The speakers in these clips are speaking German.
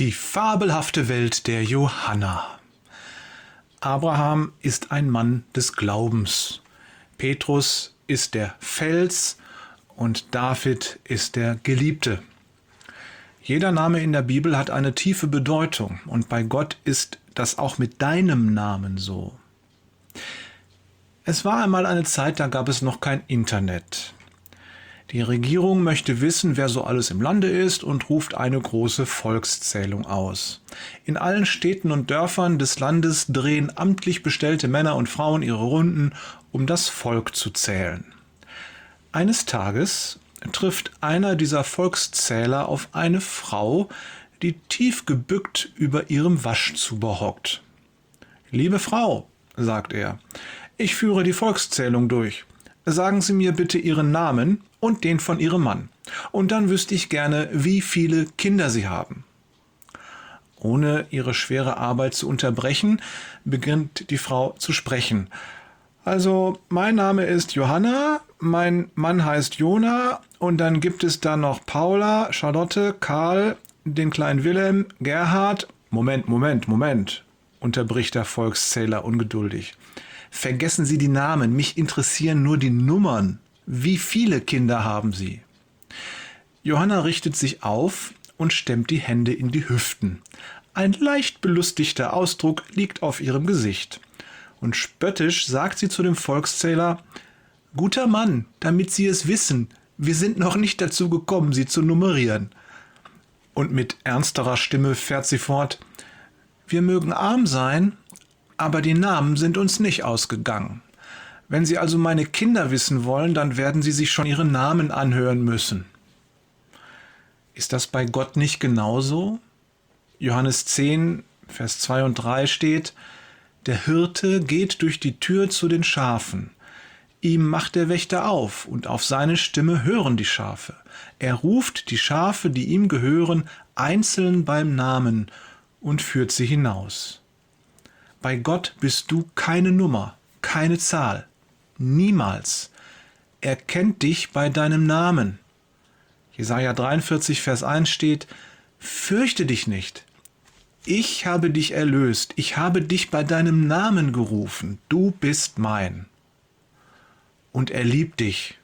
Die fabelhafte Welt der Johanna. Abraham ist ein Mann des Glaubens. Petrus ist der Fels und David ist der Geliebte. Jeder Name in der Bibel hat eine tiefe Bedeutung und bei Gott ist das auch mit deinem Namen so. Es war einmal eine Zeit, da gab es noch kein Internet. Die Regierung möchte wissen, wer so alles im Lande ist und ruft eine große Volkszählung aus. In allen Städten und Dörfern des Landes drehen amtlich bestellte Männer und Frauen ihre Runden, um das Volk zu zählen. Eines Tages trifft einer dieser Volkszähler auf eine Frau, die tief gebückt über ihrem Waschzuber hockt. »Liebe Frau«, sagt er, »ich führe die Volkszählung durch. Sagen Sie mir bitte Ihren Namen und den von Ihrem Mann. Und dann wüsste ich gerne, wie viele Kinder Sie haben.« Ohne ihre schwere Arbeit zu unterbrechen, beginnt die Frau zu sprechen. »Also, mein Name ist Johanna, mein Mann heißt Jona und dann gibt es da noch Paula, Charlotte, Karl, den kleinen Wilhelm, Gerhard.« »Moment, unterbricht der Volkszähler ungeduldig. »Vergessen Sie die Namen, mich interessieren nur die Nummern. Wie viele Kinder haben Sie?« Johanna richtet sich auf und stemmt die Hände in die Hüften. Ein leicht belustigter Ausdruck liegt auf ihrem Gesicht. Und spöttisch sagt sie zu dem Volkszähler: »Guter Mann, damit Sie es wissen, wir sind noch nicht dazu gekommen, Sie zu nummerieren.« Und mit ernsterer Stimme fährt sie fort: »Wir mögen arm sein, aber die Namen sind uns nicht ausgegangen. Wenn Sie also meine Kinder wissen wollen, dann werden Sie sich schon ihre Namen anhören müssen.« Ist das bei Gott nicht genauso? Johannes 10, Vers 2 und 3 steht: Der Hirte geht durch die Tür zu den Schafen. Ihm macht der Wächter auf, und auf seine Stimme hören die Schafe. Er ruft die Schafe, die ihm gehören, einzeln beim Namen und führt sie hinaus. Bei Gott bist du keine Nummer, keine Zahl. Niemals. Er kennt dich bei deinem Namen. Jesaja 43, Vers 1 steht: Fürchte dich nicht. Ich habe dich erlöst. Ich habe dich bei deinem Namen gerufen. Du bist mein. Und er liebt dich,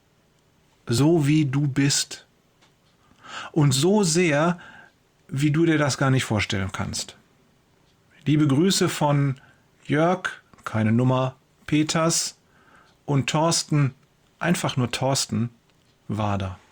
so wie du bist. Und so sehr, wie du dir das gar nicht vorstellen kannst. Liebe Grüße von Jörg, keine Nummer, Peters und Thorsten, einfach nur Thorsten, Wader.